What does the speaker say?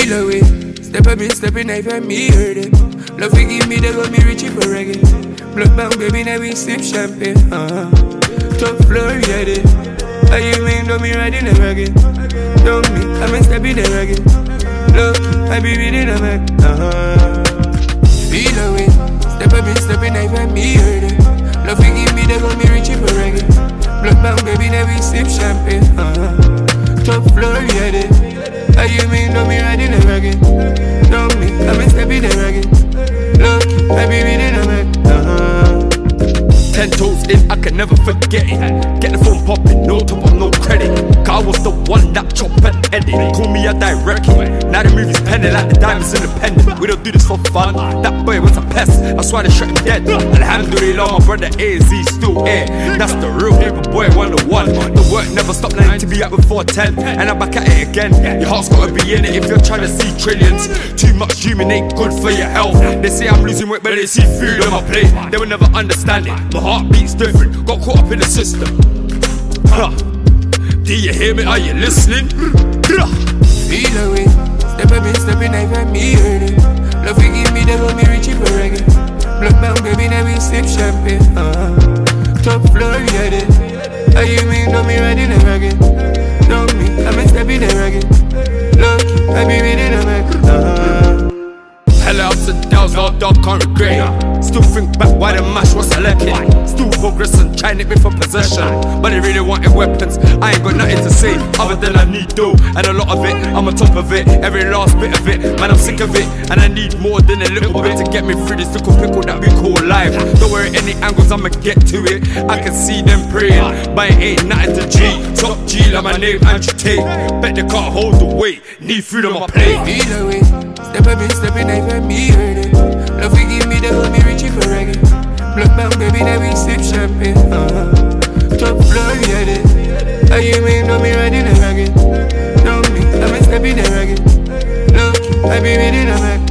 Feel away, step up in, stepping knife and me heard it. Love we give me, they got me reaching for reggae. Blood bound baby, now we sip champagne. Top floor, yeah, it. How you mean, don't me riding the reggae? Don't me, I'm in stepping the reggae. Look, I be reading the man. Feel away, step up in, stepping knife and me heard it. Love we give me, they got me reaching for reggae. Blood bound baby, now we sip champagne. Top floor, yeah, it. How you mean, don't me riding the reggae? Don't me, I'm in stepping the reggae. Look, I be reading the man. 10 toes in, I can never forget it. Get the phone popping, no top up, no credit. Cause I was the one that chop and edit. Call me a direct hit. Now the movie's penny like the diamonds independent. We don't do this for fun. That boy was a pest, I swear they shot him dead. Alhamdulillah, my brother AZ still here. That's the real paper boy 101. The work never stopped, 9 to be up before 10. And I'm back at it again. Your heart's gotta be in it if you're trying to see trillions. Too much human ain't good for your health. They say I'm losing weight, but they see food on my plate. They will never understand it. My heartbeat's different, got caught up in the system. Do you hear me? Are you listening? Feel away, step up in, stepping knife and me heard it. Love we give me, they got me reaching for reggae. Blood bound baby, now we sip champagne. Top floor, yeah, it. How you mean, don't me riding the reggae? Don't me, I'm in stepping the reggae. Look, I be reading the man. Hella ups and downs, all dog can't regret it. Still think back why the mash was selected. Still progressing, trying to me for possession. But they really wanted weapons, I ain't got nothing to say other than I need dough, and a lot of it, I'm on top of it. Every last bit of it, man I'm sick of it. And I need more than a little bit to get me through this little pickle that we call life. Don't worry any angles, I'ma get to it. I can see them praying, but it ain't nothing to G. Top G like my name Andrew Tate. Bet they can't hold the weight, need food on my plate. Feel away, step up in, stepping knife and me heard it. Love we give me, they got me reaching for reggae. Blood bound baby, now we sip champagne. Top floor, yeah, it. How you mean, don't me riding the reggae? Don't me, I'm in stepping the reggae. Look, I be reading the man.